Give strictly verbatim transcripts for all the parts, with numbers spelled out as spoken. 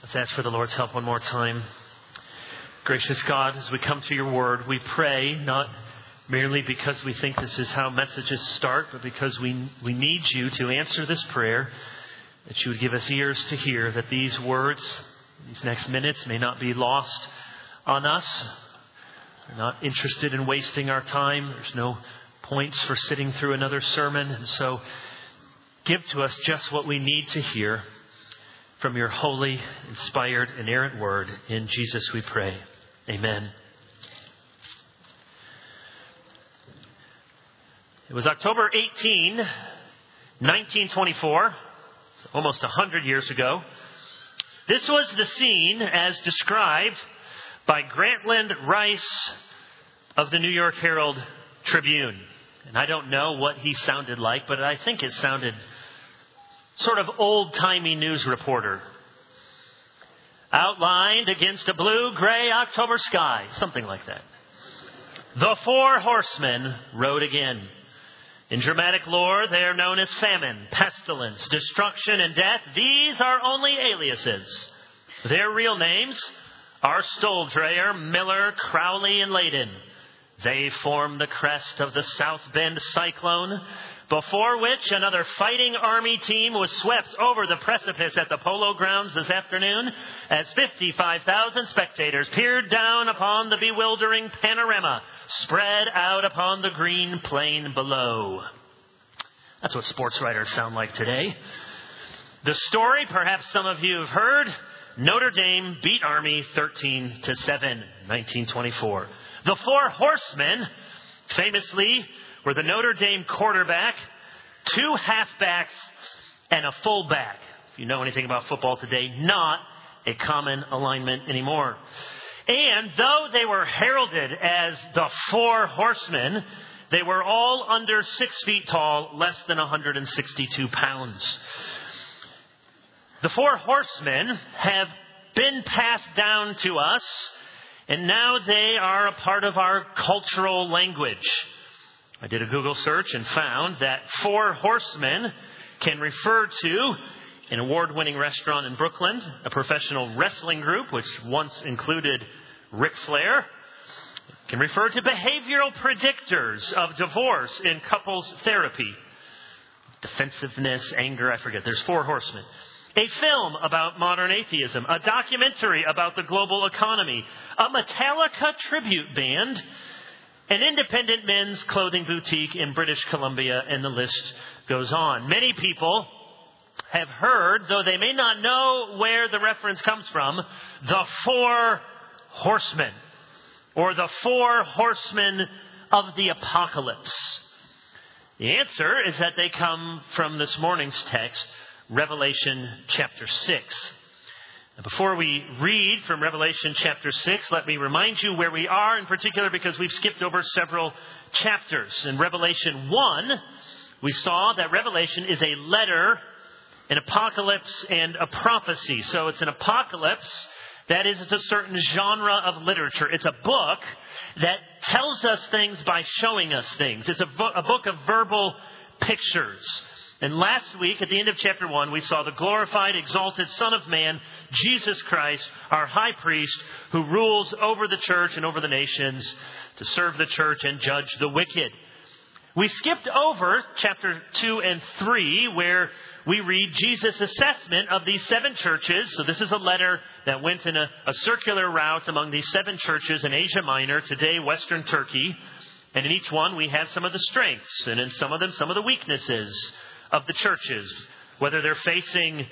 Let's ask for the Lord's help one more time. Gracious God, as we come to your word, we pray not merely because we think this is how messages start, but because we, we need you to answer this prayer, that you would give us ears to hear, that these words, these next minutes may not be lost on us. We're not interested in wasting our time. There's no points for sitting through another sermon. And so give to us just what we need to hear from your holy, inspired, inerrant word. In Jesus we pray. Amen. It was October eighteenth, nineteen twenty-four, almost one hundred years ago. This was the scene as described by Grantland Rice of the New York Herald Tribune. And I don't know what he sounded like, but I think it sounded sort of old-timey news reporter. Outlined against a blue-gray October sky. Something like that. The four horsemen rode again. In dramatic lore, they are known as famine, pestilence, destruction, and death. These are only aliases. Their real names are Stoldreyer, Miller, Crowley, and Layden. They form the crest of the South Bend Cyclone, before which another fighting army team was swept over the precipice at the Polo Grounds this afternoon as fifty-five thousand spectators peered down upon the bewildering panorama spread out upon the green plain below. That's what sports writers sound like today. The story, perhaps some of you have heard, Notre Dame beat Army thirteen to seven, nineteen twenty-four. The four horsemen, famously, were the Notre Dame quarterback, two halfbacks, and a fullback. If you know anything about football today, not a common alignment anymore. And though they were heralded as the four horsemen, they were all under six feet tall, less than one hundred sixty-two pounds. The four horsemen have been passed down to us, and now they are a part of our cultural language. I did a Google search and found that four horsemen can refer to an award-winning restaurant in Brooklyn, a professional wrestling group, which once included Ric Flair. It can refer to behavioral predictors of divorce in couples therapy. Defensiveness, anger, I forget. There's four horsemen. A film about modern atheism, a documentary about the global economy, a Metallica tribute band, an independent men's clothing boutique in British Columbia, and the list goes on. Many people have heard, though they may not know where the reference comes from, the four horsemen, or the four horsemen of the apocalypse. The answer is that they come from this morning's text, Revelation chapter six. Now, before we read from Revelation chapter six, let me remind you where we are in particular, because we've skipped over several chapters. In Revelation one, we saw that Revelation is a letter, an apocalypse, and a prophecy. So it's an apocalypse. That is, it's a certain genre of literature. It's a book that tells us things by showing us things. It's a, vo- a book of verbal pictures. And last week, at the end of chapter one, we saw the glorified, exalted Son of Man, Jesus Christ, our high priest, who rules over the church and over the nations to serve the church and judge the wicked. We skipped over chapter two and three, where we read Jesus' assessment of these seven churches. So this is a letter that went in a, a circular route among these seven churches in Asia Minor, today Western Turkey. And in each one, we have some of the strengths, and in some of them, some of the weaknesses of the churches, whether they're facing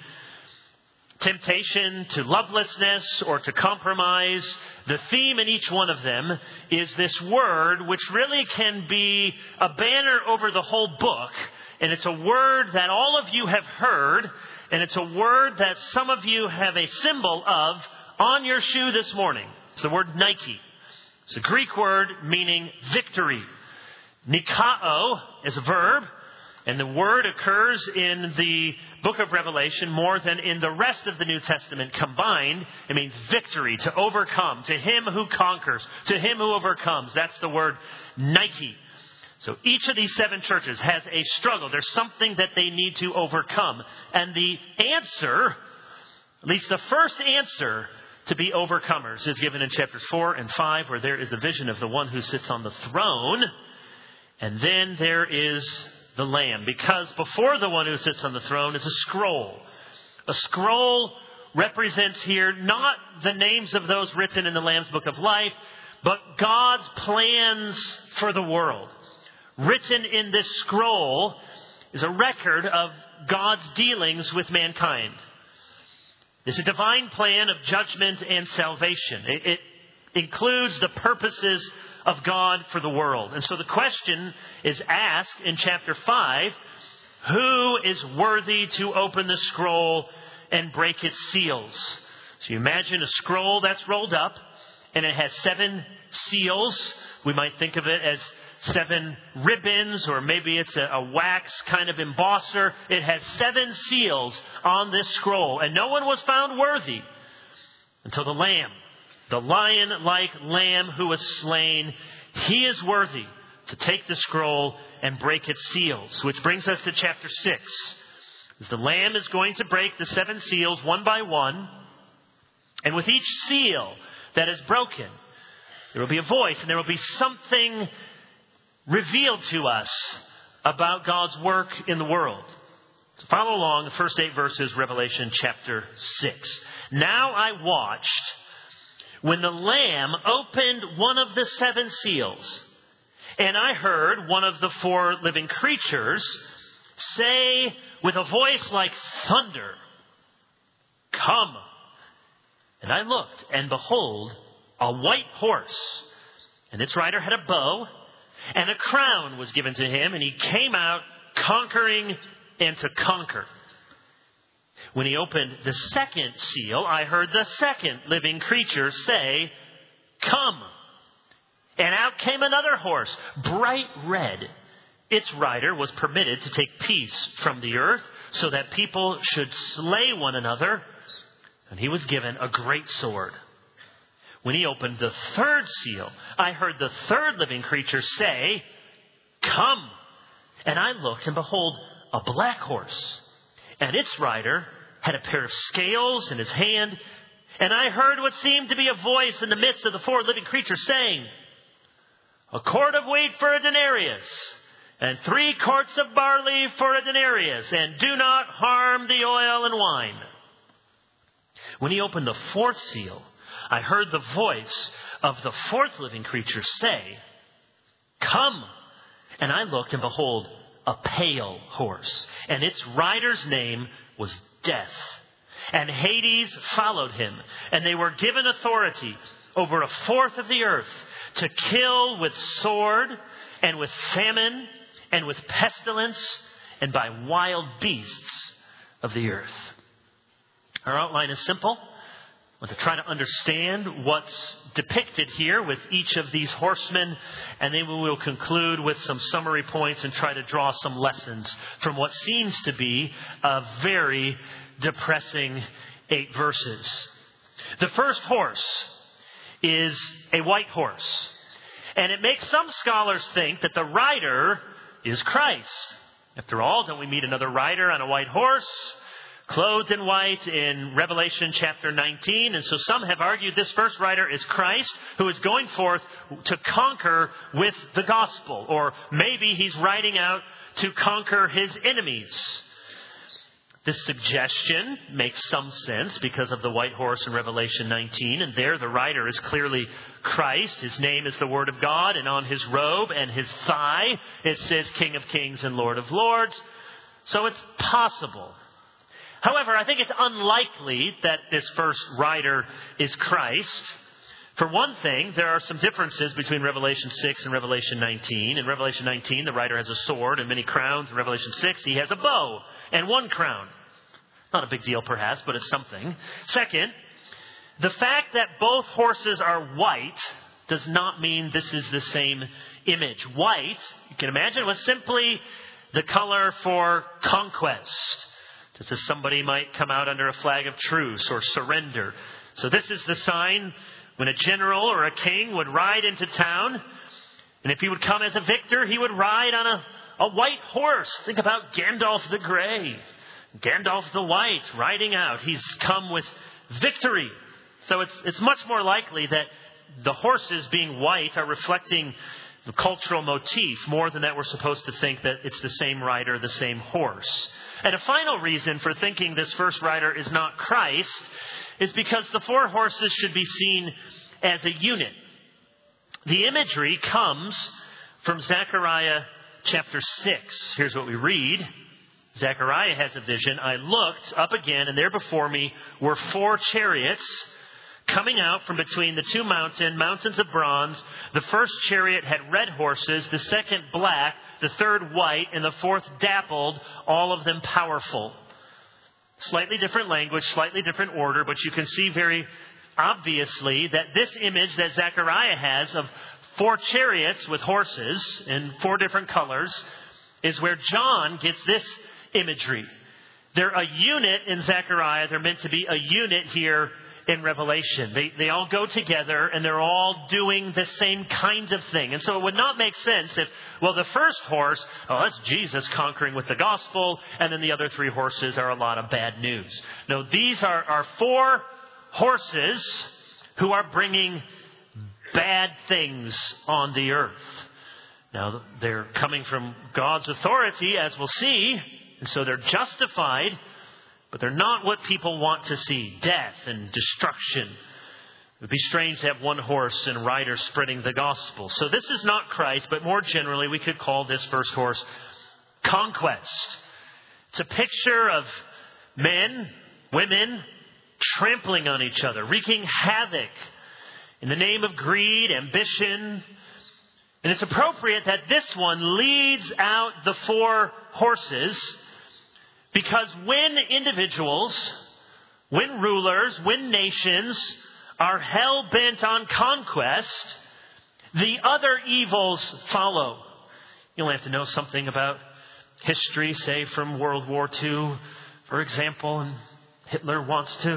temptation to lovelessness or to compromise. The theme in each one of them is this word, which really can be a banner over the whole book. And it's a word that all of you have heard, and it's a word that some of you have a symbol of on your shoe this morning. It's the word Nike. It's a Greek word meaning victory. Nikao is a verb. And the word occurs in the book of Revelation more than in the rest of the New Testament combined. It means victory, to overcome, to him who conquers, to him who overcomes. That's the word Nike. So each of these seven churches has a struggle. There's something that they need to overcome. And the answer At least the first answer to be overcomers is given in chapters four and five, where there is a vision of the one who sits on the throne. And then there is the Lamb, because before the one who sits on the throne is a scroll. A scroll represents here not the names of those written in the Lamb's Book of Life, but God's plans for the world. Written in this scroll is a record of God's dealings with mankind. It's a divine plan of judgment and salvation. It, it includes the purposes of God for the world. And so the question is asked in chapter five, who is worthy to open the scroll and break its seals? So you imagine a scroll that's rolled up, and it has seven seals. We might think of it as seven ribbons, or maybe it's a, a wax kind of embosser. It has seven seals on this scroll, and no one was found worthy until the Lamb, the lion-like Lamb who was slain. He is worthy to take the scroll and break its seals, which brings us to chapter six. As the Lamb is going to break the seven seals one by one, and with each seal that is broken, there will be a voice, and there will be something revealed to us about God's work in the world. So follow along the first eight verses, Revelation chapter six. Now I watched when the Lamb opened one of the seven seals, and I heard one of the four living creatures say with a voice like thunder, "Come." And I looked, and behold, a white horse, and its rider had a bow, and a crown was given to him, and he came out conquering and to conquer. When he opened the second seal, I heard the second living creature say, "Come." And out came another horse, bright red. Its rider was permitted to take peace from the earth, so that people should slay one another. And he was given a great sword. When he opened the third seal, I heard the third living creature say, "Come." And I looked, and behold, a black horse. And its rider had a pair of scales in his hand. And I heard what seemed to be a voice in the midst of the four living creatures saying, "A quart of wheat for a denarius, and three quarts of barley for a denarius, and do not harm the oil and wine." When he opened the fourth seal, I heard the voice of the fourth living creature say, "Come." And I looked, and behold, a pale horse, and its rider's name was Death. And Hades followed him, and they were given authority over a fourth of the earth to kill with sword, and with famine, and with pestilence, and by wild beasts of the earth. Our outline is simple. I want to try to understand what's depicted here with each of these horsemen, and then we will conclude with some summary points and try to draw some lessons from what seems to be a very depressing eight verses. The first horse is a white horse, and it makes some scholars think that the rider is Christ. After all, don't we meet another rider on a white horse, clothed in white, in Revelation chapter nineteen? And so some have argued this first rider is Christ, who is going forth to conquer with the gospel. Or maybe he's riding out to conquer his enemies. This suggestion makes some sense because of the white horse in Revelation nineteen. And there the rider is clearly Christ. His name is the Word of God. And on his robe and his thigh, it says King of Kings and Lord of Lords. So it's possible. However, I think it's unlikely that this first rider is Christ. For one thing, there are some differences between Revelation six and Revelation nineteen. In Revelation nineteen, the rider has a sword and many crowns. In Revelation six, he has a bow and one crown. Not a big deal, perhaps, but it's something. Second, the fact that both horses are white does not mean this is the same image. White, you can imagine, was simply the color for conquest. Just as somebody might come out under a flag of truce or surrender. So this is the sign when a general or a king would ride into town. And if he would come as a victor, he would ride on a, a white horse. Think about Gandalf the Grey. Gandalf the White riding out. He's come with victory. So it's it's much more likely that the horses being white are reflecting the cultural motif more than that we're supposed to think that it's the same rider, the same horse. And a final reason for thinking this first rider is not Christ is because the four horses should be seen as a unit. The imagery comes from Zechariah chapter six. Here's what we read. Zechariah has a vision. I looked up again, and there before me were four chariots coming out from between the two mountain, mountains of bronze. The first chariot had red horses, the second black, the third white, and the fourth dappled, all of them powerful. Slightly different language, slightly different order, but you can see very obviously that this image that Zechariah has of four chariots with horses in four different colors is where John gets this imagery. They're a unit in Zechariah. They're meant to be a unit here in Revelation. They they all go together and they're all doing the same kind of thing. And so it would not make sense if, well, the first horse, oh, that's Jesus conquering with the gospel, and then the other three horses are a lot of bad news. No, these are, are four horses who are bringing bad things on the earth. Now, they're coming from God's authority, as we'll see, and so they're justified, but they're not what people want to see. Death and destruction. It would be strange to have one horse and rider spreading the gospel. So this is not Christ, but more generally, we could call this first horse conquest. It's a picture of men, women, trampling on each other, wreaking havoc in the name of greed, ambition. And it's appropriate that this one leads out the four horses, because when individuals, when rulers, when nations are hell-bent on conquest, the other evils follow. You only have to know something about history, say from World War Two, for example, and Hitler wants to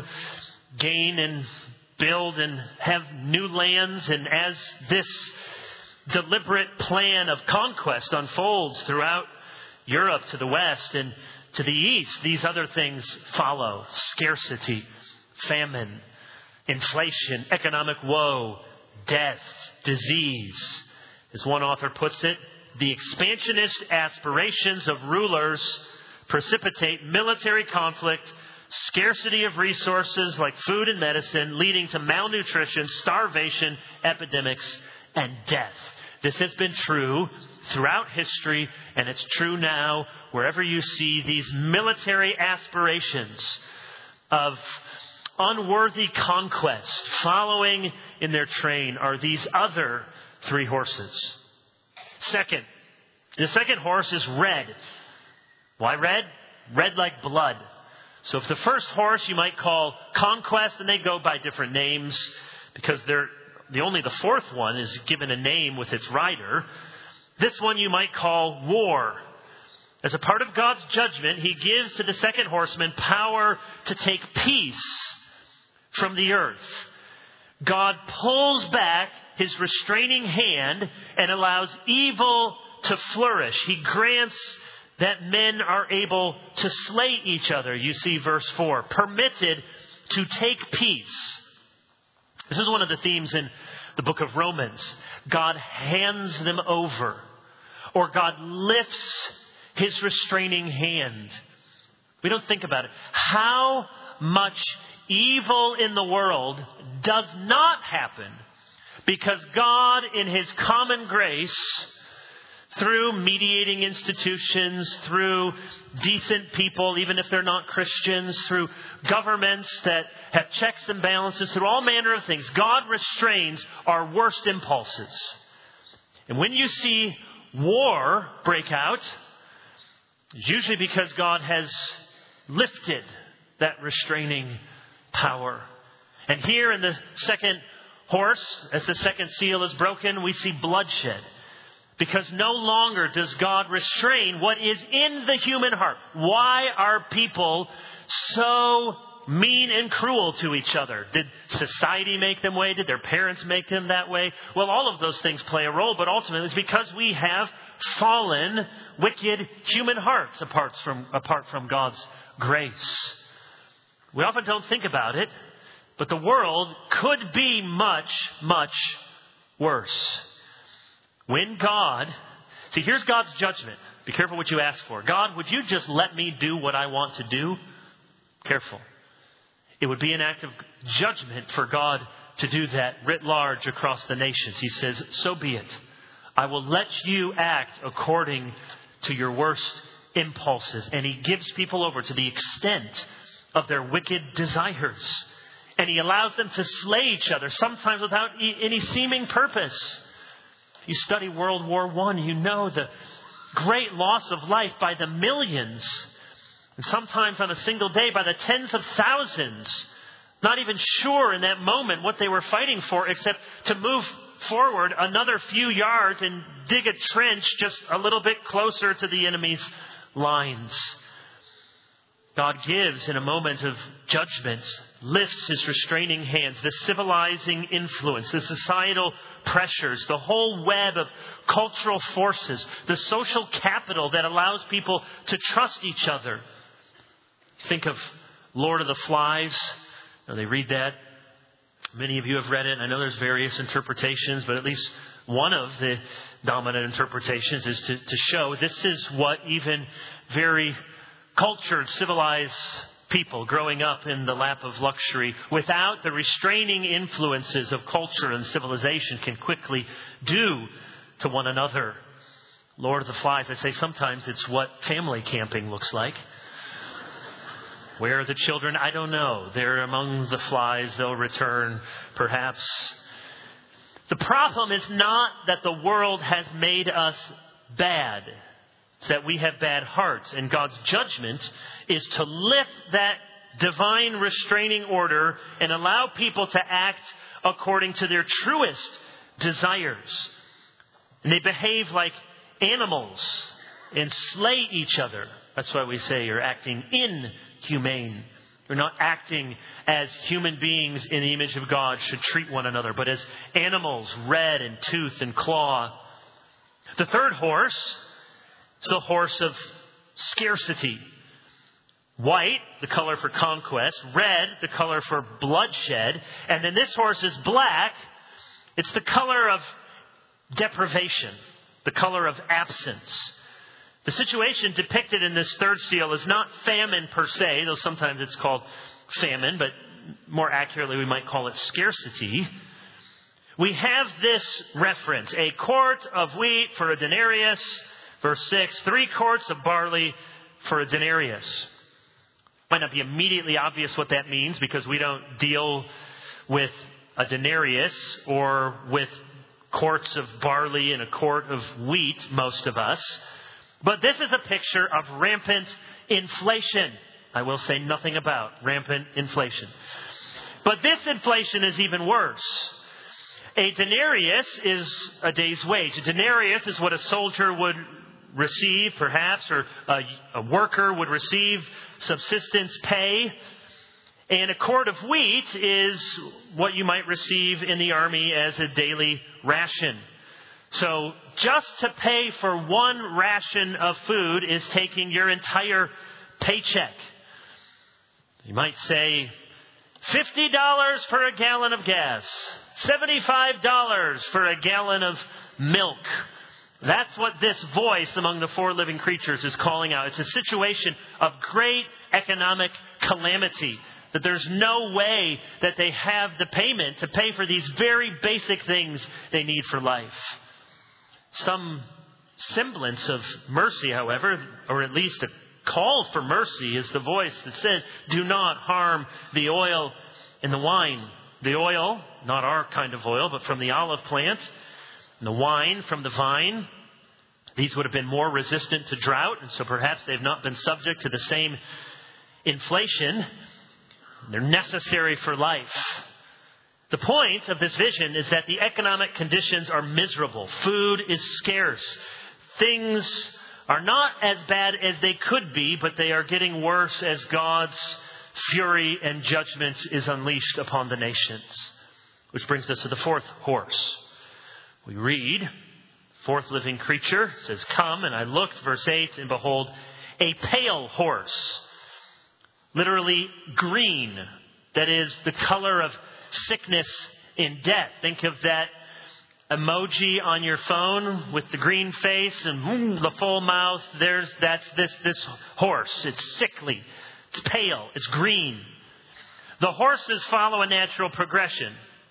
gain and build and have new lands, and as this deliberate plan of conquest unfolds throughout Europe to the west and to the east, these other things follow. Scarcity, famine, inflation, economic woe, death, disease. As one author puts it, the expansionist aspirations of rulers precipitate military conflict, scarcity of resources like food and medicine, leading to malnutrition, starvation, epidemics, and death. This has been true throughout history, and it's true now wherever you see these military aspirations of unworthy conquest following in their train are these other three horses. Second, the second horse is red. Why red? Red like blood. So if the first horse you might call conquest, and they go by different names because they're the only the fourth one is given a name with its rider. This one you might call war. As a part of God's judgment, He gives to the second horseman power to take peace from the earth. God pulls back His restraining hand and allows evil to flourish. He grants that men are able to slay each other. You see verse four. Permitted to take peace. This is one of the themes in the book of Romans. God hands them over, or God lifts His restraining hand. We don't think about it. How much evil in the world does not happen because God, in His common grace, through mediating institutions, through decent people, even if they're not Christians, through governments that have checks and balances, through all manner of things, God restrains our worst impulses. And when you see war break out, it's usually because God has lifted that restraining power. And here in the second horse, as the second seal is broken, we see bloodshed. Because no longer does God restrain what is in the human heart. Why are people so mean and cruel to each other? Did society make them that way? Did their parents make them that way? Well, all of those things play a role, but ultimately it's because we have fallen, wicked human hearts apart from, apart from God's grace. We often don't think about it, but the world could be much, much worse. When God, see, here's God's judgment. Be careful what you ask for. God, would you just let me do what I want to do? Careful. It would be an act of judgment for God to do that writ large across the nations. He says, so be it. I will let you act according to your worst impulses. And He gives people over to the extent of their wicked desires. And He allows them to slay each other, sometimes without any seeming purpose. You study World War One, you know the great loss of life by the millions. And sometimes on a single day by the tens of thousands. Not even sure in that moment what they were fighting for, except to move forward another few yards and dig a trench just a little bit closer to the enemy's lines. God gives in a moment of judgment, lifts His restraining hands, the civilizing influence, the societal pressures, the whole web of cultural forces, the social capital that allows people to trust each other. Think of Lord of the Flies. Now they read that. Many of you have read it. I know there's various interpretations, but at least one of the dominant interpretations is to, to show this is what even very cultured, civilized people growing up in the lap of luxury without the restraining influences of culture and civilization can quickly do to one another. Lord of the Flies, I say sometimes it's what family camping looks like. Where are the children? I don't know. They're among the flies. They'll return, perhaps. The problem is not that the world has made us bad. It's that we have bad hearts. And God's judgment is to lift that divine restraining order and allow people to act according to their truest desires. And they behave like animals and slay each other. That's why we say you're acting inhumane. You're not acting as human beings in the image of God should treat one another, but as animals, red in tooth and claw. The third horse is the horse of scarcity. White, the color for conquest. Red, the color for bloodshed. And then this horse is black. It's the color of deprivation, the color of absence. The situation depicted in this third seal is not famine per se, though sometimes it's called famine, but more accurately we might call it scarcity. We have this reference, a quart of wheat for a denarius, verse six, three quarts of barley for a denarius. Might not be immediately obvious what that means because we don't deal with a denarius or with quarts of barley and a quart of wheat, most of us. But this is a picture of rampant inflation. I will say nothing about rampant inflation. But this inflation is even worse. A denarius is a day's wage. A denarius is what a soldier would receive, perhaps, or a, a worker would receive subsistence pay. And a quart of wheat is what you might receive in the army as a daily ration. So just to pay for one ration of food is taking your entire paycheck. You might say fifty dollars for a gallon of gas, seventy-five dollars for a gallon of milk. That's what this voice among the four living creatures is calling out. It's a situation of great economic calamity. That there's no way that they have the payment to pay for these very basic things they need for life. Some semblance of mercy, however, or at least a call for mercy, is the voice that says, do not harm the oil and the wine. The oil, not our kind of oil, but from the olive plant, and the wine from the vine. These would have been more resistant to drought, and so perhaps they've not been subject to the same inflation. They're necessary for life. The point of this vision is that the economic conditions are miserable. Food is scarce. Things are not as bad as they could be, but they are getting worse as God's fury and judgment is unleashed upon the nations. Which brings us to the fourth horse. We read, fourth living creature says, "Come, and I looked," verse eight, "and behold, a pale horse." Literally green. That is the color of sickness and death. Think of that emoji on your phone with the green face and mm, the full mouth. There's that's this this horse. It's sickly. It's pale. It's green. The horses follow a natural progression.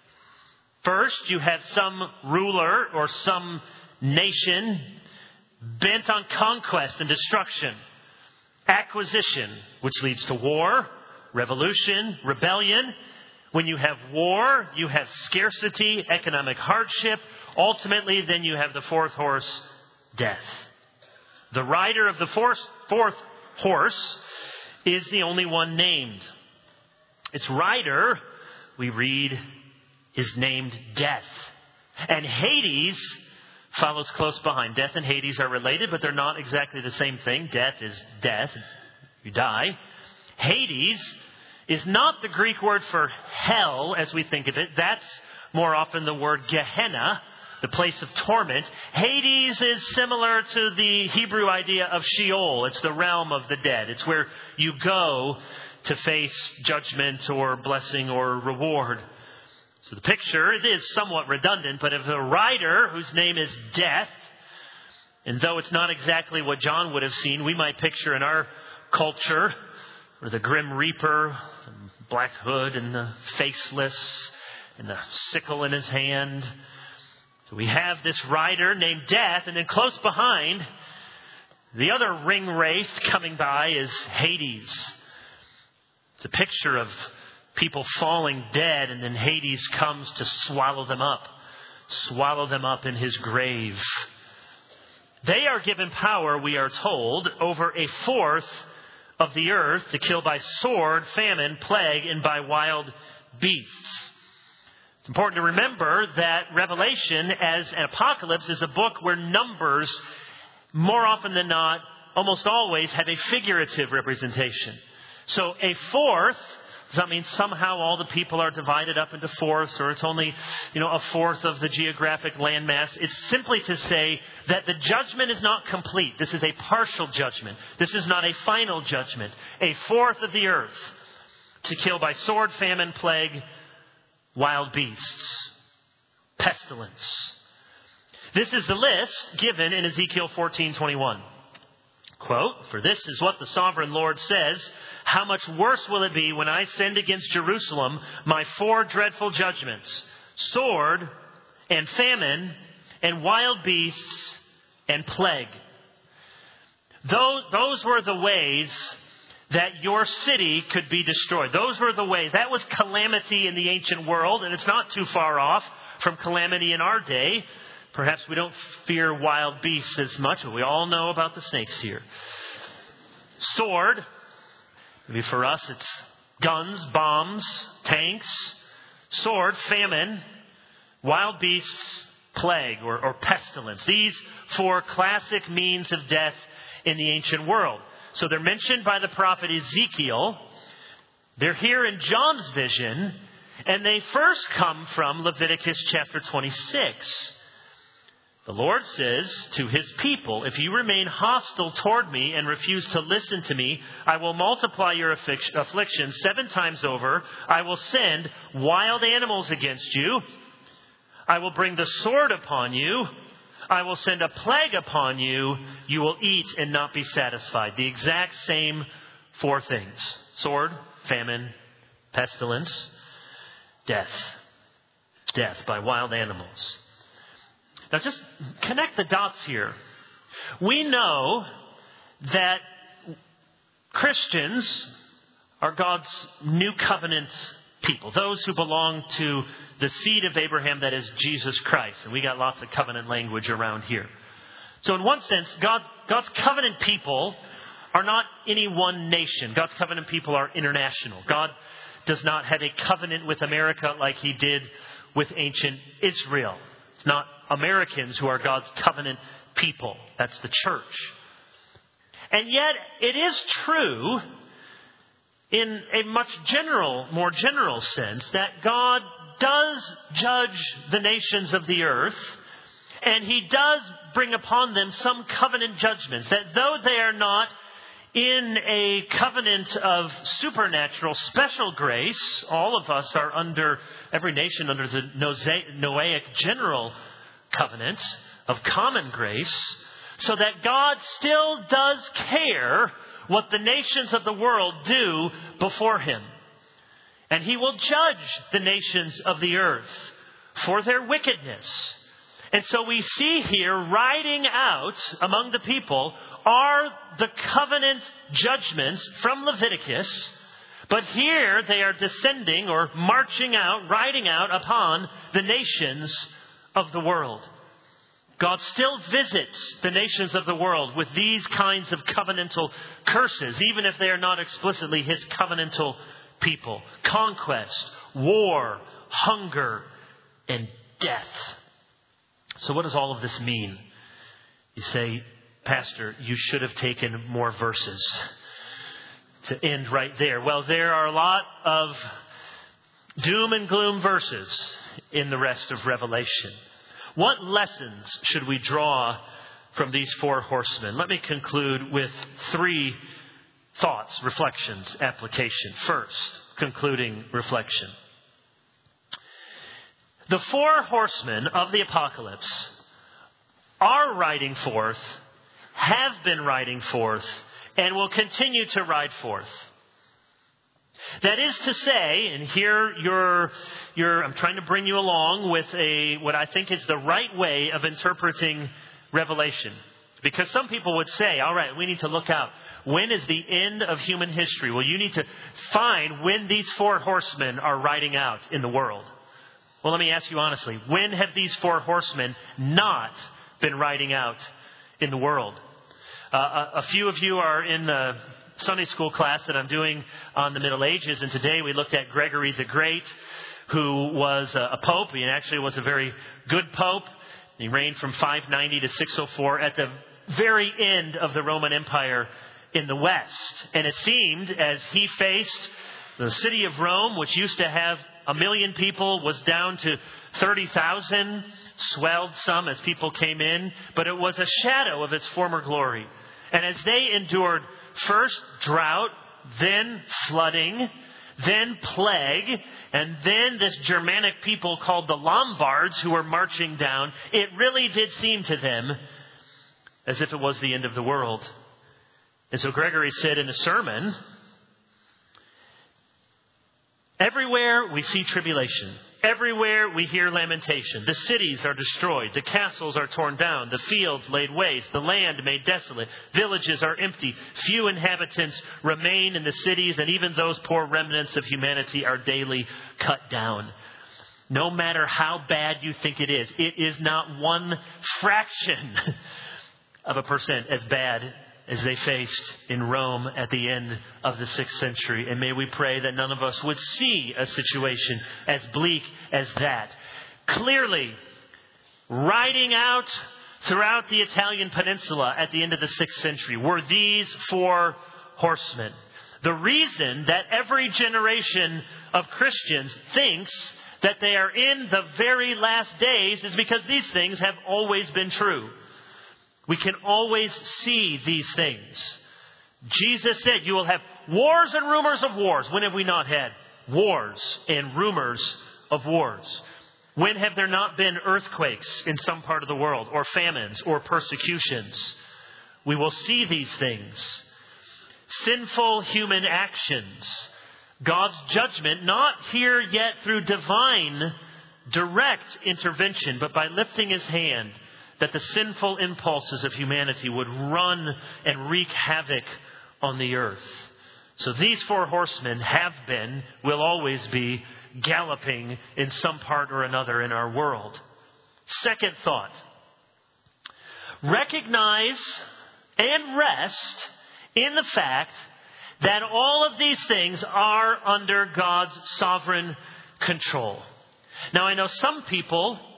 First, you have some ruler or some nation bent on conquest and destruction. Acquisition, which leads to war, revolution, rebellion. When you have war, you have scarcity, economic hardship. Ultimately, then you have the fourth horse, death. The rider of the fourth, fourth horse is the only one named. Its rider, we read, is named Death. And Hades follows close behind. Death and Hades are related, but they're not exactly the same thing. Death is death. You die. Hades is not the Greek word for hell as we think of it. That's more often the word Gehenna, the place of torment. Hades is similar to the Hebrew idea of Sheol. It's the realm of the dead. It's where you go to face judgment or blessing or reward. So the picture, it is somewhat redundant, but of a rider whose name is Death, and though it's not exactly what John would have seen, we might picture in our culture, or the Grim Reaper, black hood and the faceless, and the sickle in his hand. So we have this rider named Death, and then close behind, the other ring wraith coming by is Hades. It's a picture of people falling dead, and then Hades comes to swallow them up. Swallow them up in his grave. They are given power, we are told, over a fourth of the earth to kill by sword, famine, plague, and by wild beasts. It's important to remember that Revelation, as an apocalypse, is a book where numbers, more often than not, almost always have a figurative representation. So a fourth, does that mean somehow all the people are divided up into fourths, or it's only, you know, a fourth of the geographic landmass? It's simply to say that the judgment is not complete. This is a partial judgment. This is not a final judgment. A fourth of the earth to kill by sword, famine, plague, wild beasts, pestilence. This is the list given in Ezekiel fourteen twenty-one. Quote, "For this is what the sovereign Lord says, how much worse will it be when I send against Jerusalem my four dreadful judgments, sword and famine and wild beasts and plague." Those, those were the ways that your city could be destroyed. Those were the ways. That was calamity in the ancient world, and it's not too far off from calamity in our day. Perhaps we don't fear wild beasts as much, but we all know about the snakes here. Sword. Maybe for us it's guns, bombs, tanks. Sword, famine, wild beasts, plague, or, or pestilence. These four classic means of death in the ancient world. So they're mentioned by the prophet Ezekiel. They're here in John's vision, and they first come from Leviticus chapter twenty-six. The Lord says to his people, "If you remain hostile toward me and refuse to listen to me, I will multiply your affliction seven times over. I will send wild animals against you. I will bring the sword upon you. I will send a plague upon you. You will eat and not be satisfied." The exact same four things: sword, famine, pestilence, death. Death by wild animals. Now just connect the dots here. We know that Christians are God's new covenant people. Those who belong to the seed of Abraham, that is Jesus Christ. And we got lots of covenant language around here. So in one sense, God, God's covenant people are not any one nation. God's covenant people are international. God does not have a covenant with America like he did with ancient Israel. It's not Americans who are God's covenant people. That's the church. And yet, it is true in a much general, more general sense, that God does judge the nations of the earth, and he does bring upon them some covenant judgments, that though they are not in a covenant of supernatural special grace, all of us are under, every nation under the Noahic general covenant of common grace, so that God still does care what the nations of the world do before him. And he will judge the nations of the earth for their wickedness. And so we see here, riding out among the people are the covenant judgments from Leviticus. But here they are descending or marching out, riding out upon the nations of the world. God still visits the nations of the world with these kinds of covenantal curses, even if they are not explicitly his covenantal people. Conquest, war, hunger, and death. So what does all of this mean? You say, Pastor, you should have taken more verses to end right there. Well, there are a lot of doom and gloom verses in the rest of Revelation. What lessons should we draw from these four horsemen? Let me conclude with three thoughts, reflections, application. First, concluding reflection. The four horsemen of the apocalypse are riding forth, have been riding forth, and will continue to ride forth. That is to say, and here you're, you're, I'm trying to bring you along with a what I think is the right way of interpreting Revelation. Because some people would say, all right, we need to look out. When is the end of human history? Well, you need to find when these four horsemen are riding out in the world. Well, let me ask you honestly, when have these four horsemen not been riding out in the world? Uh, a, a few of you are in the Sunday school class that I'm doing on the Middle Ages, and today we looked at Gregory the Great, who was a, a pope. He actually was a very good pope. He reigned from five ninety to six oh four at the very end of the Roman Empire in the West. And it seemed as he faced the city of Rome, which used to have a million people, was down to thirty thousand, swelled some as people came in, but it was a shadow of its former glory. And as they endured first drought, then flooding, then plague, and then this Germanic people called the Lombards who were marching down, it really did seem to them as if it was the end of the world. And so Gregory said in a sermon, everywhere we see tribulation. Everywhere we hear lamentation. The cities are destroyed. The castles are torn down. The fields laid waste. The land made desolate. Villages are empty. Few inhabitants remain in the cities, and even those poor remnants of humanity are daily cut down. No matter how bad you think it is, it is not one fraction of a percent as bad as they faced in Rome at the end of the sixth century. And may we pray that none of us would see a situation as bleak as that. Clearly, riding out throughout the Italian peninsula at the end of the sixth century were these four horsemen. The reason that every generation of Christians thinks that they are in the very last days is because these things have always been true. We can always see these things. Jesus said, you will have wars and rumors of wars. When have we not had wars and rumors of wars? When have there not been earthquakes in some part of the world, or famines, or persecutions? We will see these things. Sinful human actions. God's judgment, not here yet through divine, direct intervention, but by lifting his hand, that the sinful impulses of humanity would run and wreak havoc on the earth. So these four horsemen have been, will always be, galloping in some part or another in our world. Second thought. Recognize and rest in the fact that all of these things are under God's sovereign control. Now, I know some people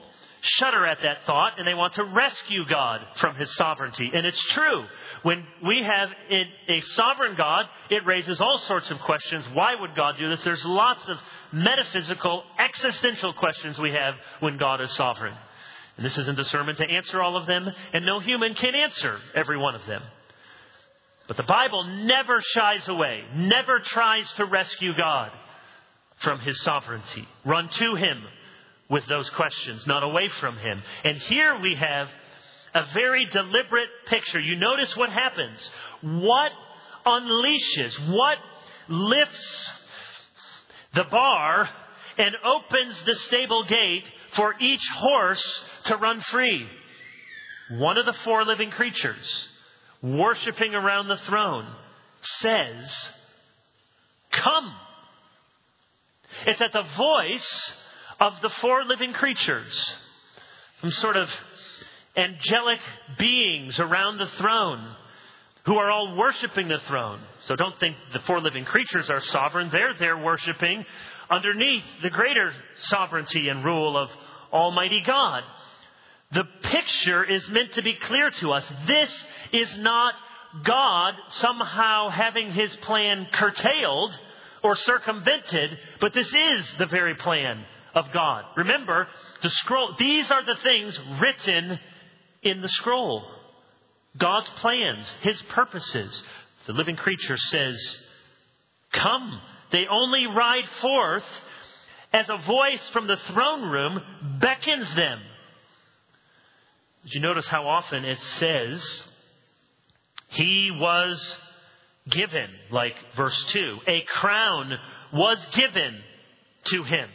shudder at that thought and they want to rescue God from his sovereignty. And it's true. When we have a sovereign God, it raises all sorts of questions. Why would God do this? There's lots of metaphysical, existential questions we have when God is sovereign. And this isn't a sermon to answer all of them, and no human can answer every one of them. But the Bible never shies away, never tries to rescue God from his sovereignty. Run to him with those questions, not away from him. And here we have a very deliberate picture. You notice what happens. What unleashes, what lifts the bar and opens the stable gate for each horse to run free? One of the four living creatures, worshiping around the throne, says, "Come." It's at the voice of the four living creatures, some sort of angelic beings around the throne who are all worshiping the throne. So don't think the four living creatures are sovereign. They're there worshiping underneath the greater sovereignty and rule of Almighty God. The picture is meant to be clear to us. This is not God somehow having his plan curtailed or circumvented, but this is the very plan of God. Remember, the scroll, these are the things written in the scroll. God's plans, his purposes. The living creature says, "Come." They only ride forth as a voice from the throne room beckons them. Did you notice how often it says, "He was given," like verse two. A crown was given to him.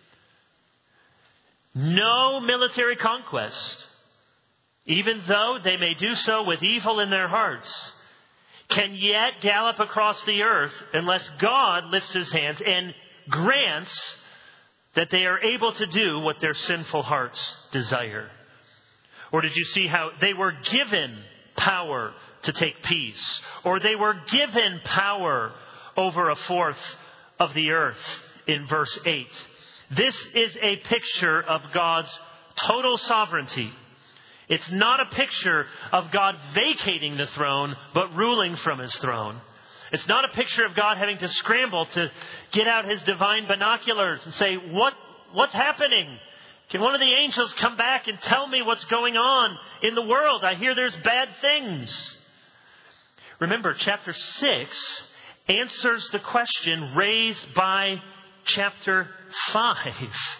No military conquest, even though they may do so with evil in their hearts, can yet gallop across the earth unless God lifts his hands and grants that they are able to do what their sinful hearts desire. Or did you see how they were given power to take peace? Or they were given power over a fourth of the earth in verse eight. This is a picture of God's total sovereignty. It's not a picture of God vacating the throne, but ruling from his throne. It's not a picture of God having to scramble to get out his divine binoculars and say, what, what's happening? Can one of the angels come back and tell me what's going on in the world? I hear there's bad things. Remember, chapter six answers the question raised by chapter five.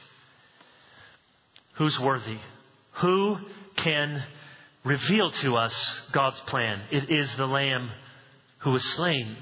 Who's worthy? Who can reveal to us God's plan? It is the Lamb who was slain.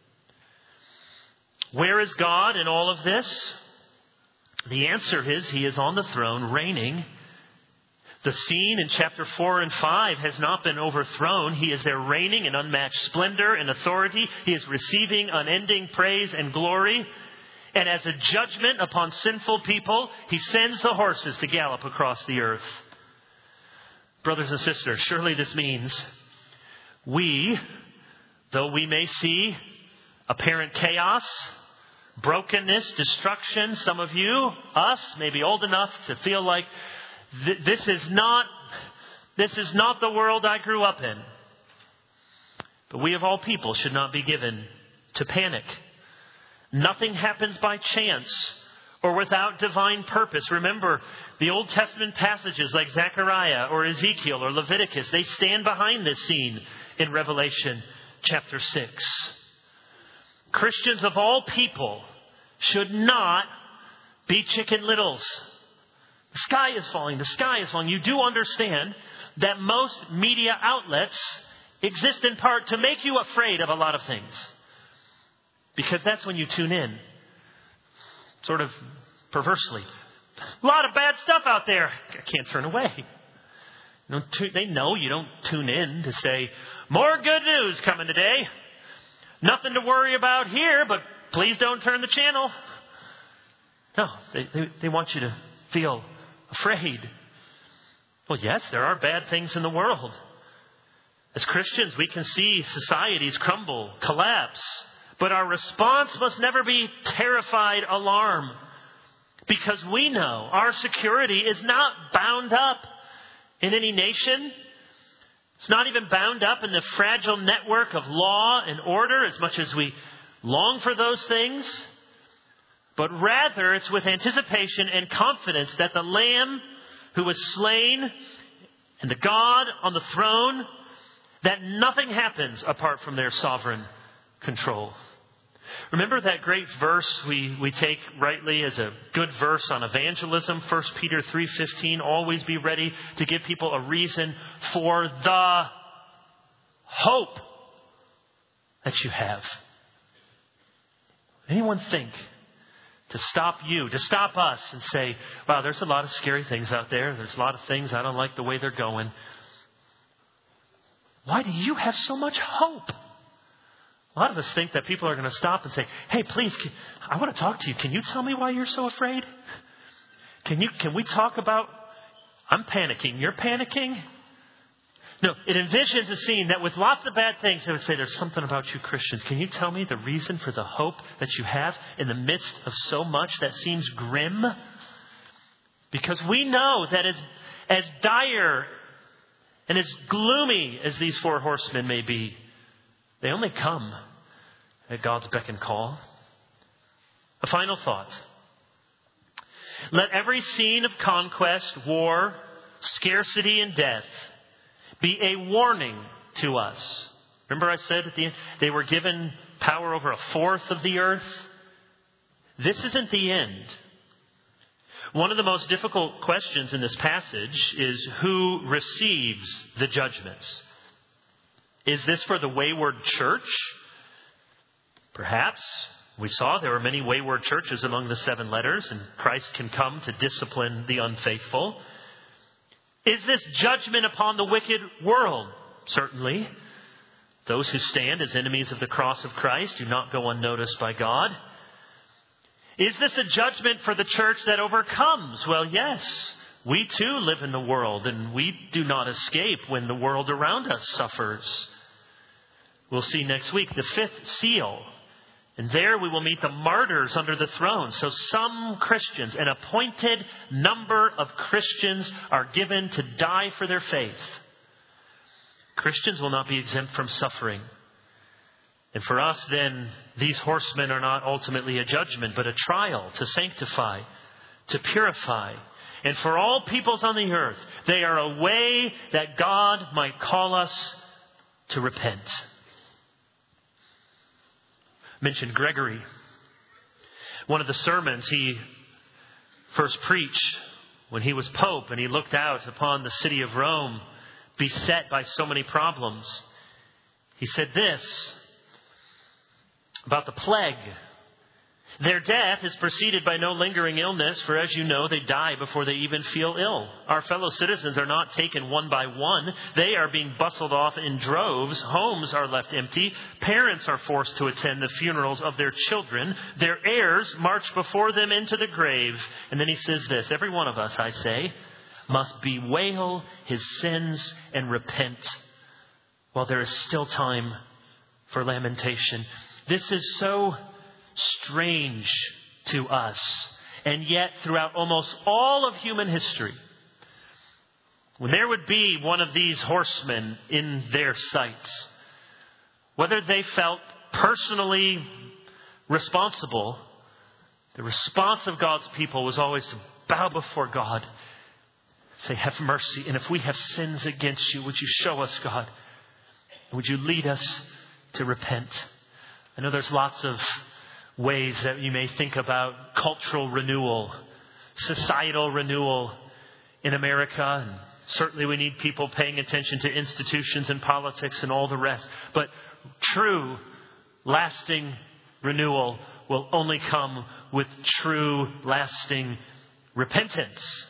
Where is God in all of this? The answer is he is on the throne reigning. The scene in chapter four and five has not been overthrown. He is there reigning in unmatched splendor and authority. He is receiving unending praise and glory. And as a judgment upon sinful people, he sends the horses to gallop across the earth. Brothers and sisters, surely this means we, though we may see apparent chaos, brokenness, destruction, some of you, us, may be old enough to feel like th- this is not, this is not the world I grew up in. But we of all people should not be given to panic. Nothing happens by chance or without divine purpose. Remember, the Old Testament passages like Zechariah or Ezekiel or Leviticus, they stand behind this scene in Revelation chapter six. Christians of all people should not be chicken littles. The sky is falling. The sky is falling. You do understand that most media outlets exist in part to make you afraid of a lot of things. Because that's when you tune in. Sort of perversely. A lot of bad stuff out there. I can't turn away. You know, they know you don't tune in to say, more good news coming today. Nothing to worry about here, but please don't turn the channel. No, they, they, they want you to feel afraid. Well, yes, there are bad things in the world. As Christians, we can see societies crumble, collapse. But our response must never be terrified alarm. Because we know our security is not bound up in any nation. It's not even bound up in the fragile network of law and order as much as we long for those things. But rather, it's with anticipation and confidence that the Lamb who was slain and the God on the throne, that nothing happens apart from their sovereign control. Remember that great verse we, we take rightly as a good verse on evangelism, First Peter three fifteen, always be ready to give people a reason for the hope that you have. Anyone think to stop you, to stop us and say, wow, there's a lot of scary things out there. There's a lot of things. I don't like the way they're going. Why do you have so much hope? A lot of us think that people are going to stop and say, hey, please, can, I want to talk to you. Can you tell me why you're so afraid? Can you? Can we talk about, I'm panicking. You're panicking? No, it envisions a scene that with lots of bad things, they would say, there's something about you Christians. Can you tell me the reason for the hope that you have in the midst of so much that seems grim? Because we know that as, as dire and as gloomy as these four horsemen may be, they only come at God's beck and call. A final thought. Let every scene of conquest, war, scarcity, and death be a warning to us. Remember I said at the end, they were given power over a fourth of the earth? This isn't the end. One of the most difficult questions in this passage is who receives the judgments. Is this for the wayward church? Perhaps. We saw there were many wayward churches among the seven letters, and Christ can come to discipline the unfaithful. Is this judgment upon the wicked world? Certainly. Those who stand as enemies of the cross of Christ do not go unnoticed by God. Is this a judgment for the church that overcomes? Well, yes. We too live in the world, and we do not escape when the world around us suffers. We'll see next week the fifth seal. And there we will meet the martyrs under the throne. So some Christians, an appointed number of Christians, are given to die for their faith. Christians will not be exempt from suffering. And for us then, these horsemen are not ultimately a judgment, but a trial to sanctify, to purify. And for all peoples on the earth, they are a way that God might call us to repent. Mentioned Gregory. One of the sermons he first preached when he was Pope and he looked out upon the city of Rome beset by so many problems. He said this about the plague. Their death is preceded by no lingering illness, for as you know, they die before they even feel ill. Our fellow citizens are not taken one by one. They are being bustled off in droves. Homes are left empty. Parents are forced to attend the funerals of their children. Their heirs march before them into the grave. And then he says this, every one of us, I say, must bewail his sins and repent while there is still time for lamentation. This is so strange to us. And yet, throughout almost all of human history, when there would be one of these horsemen in their sights, whether they felt personally responsible, the response of God's people was always to bow before God, say, have mercy. And if we have sins against you, would you show us, God? Would you lead us to repent? I know there's lots of ways that you may think about cultural renewal, societal renewal in America. And certainly we need people paying attention to institutions and politics and all the rest. But true, lasting renewal will only come with true, lasting repentance.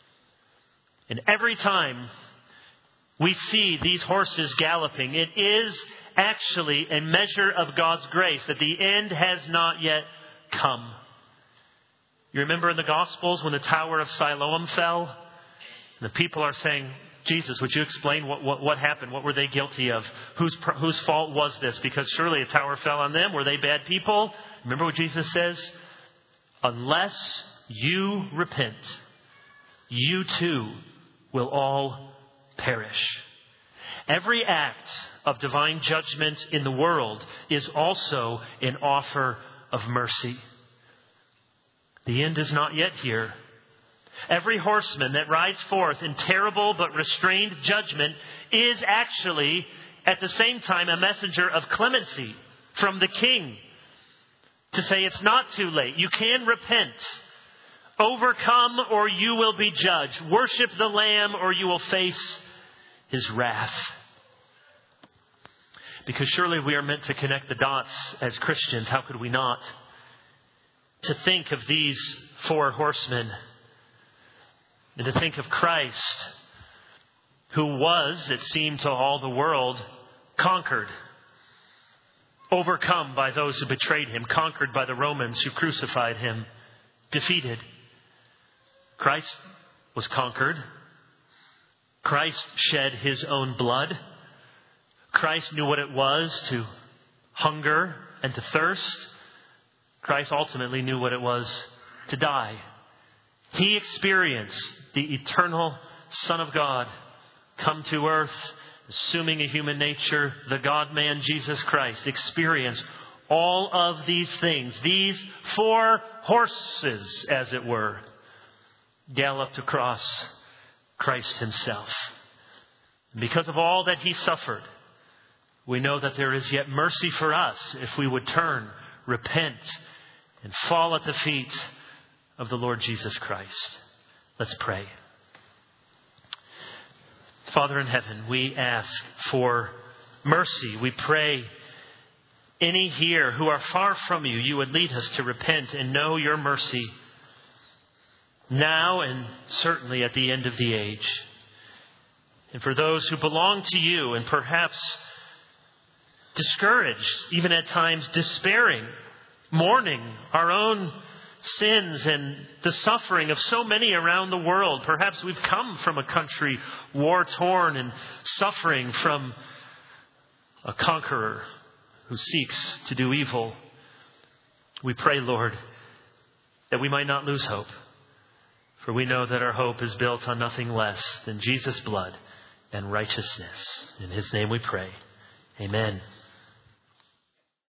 And every time we see these horses galloping, it is actually a measure of God's grace that the end has not yet come. You remember in the Gospels when the Tower of Siloam fell? And the people are saying, Jesus, would you explain what, what, what happened? What were they guilty of? Whose, whose fault was this? Because surely a tower fell on them. Were they bad people? Remember what Jesus says? Unless you repent, you too will all perish. Every act of divine judgment in the world is also an offer of mercy. The end is not yet here. Every horseman that rides forth in terrible but restrained judgment is actually, at the same time, a messenger of clemency from the King to say it's not too late. You can repent. Overcome or you will be judged. Worship the Lamb or you will face His wrath. Because surely we are meant to connect the dots as Christians. How could we not? To think of these four horsemen and to think of Christ, who was, it seemed to all the world, conquered, overcome by those who betrayed Him, conquered by the Romans who crucified Him, defeated. Christ was conquered. Christ shed His own blood. Christ knew what it was to hunger and to thirst. Christ ultimately knew what it was to die. He experienced the eternal Son of God come to earth, assuming a human nature. The God-man Jesus Christ experienced all of these things. These four horses, as it were, galloped across Christ Himself. And because of all that He suffered, we know that there is yet mercy for us if we would turn, repent, and fall at the feet of the Lord Jesus Christ. Let's pray. Father in heaven, we ask for mercy. We pray any here who are far from You, You would lead us to repent and know Your mercy now and certainly at the end of the age. And for those who belong to You and perhaps discouraged, even at times despairing, mourning our own sins and the suffering of so many around the world. Perhaps we've come from a country war-torn and suffering from a conqueror who seeks to do evil. We pray, Lord, that we might not lose hope. For we know that our hope is built on nothing less than Jesus' blood and righteousness. In His name we pray. Amen.